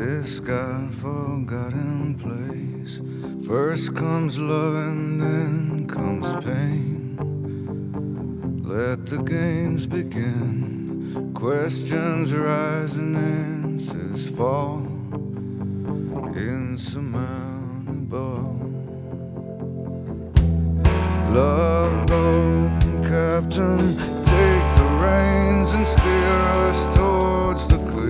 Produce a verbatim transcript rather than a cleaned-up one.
this God-forgotten place. First comes love and then comes pain. Let the games begin. Questions rise and answers fall, insurmountable. Love boat captain,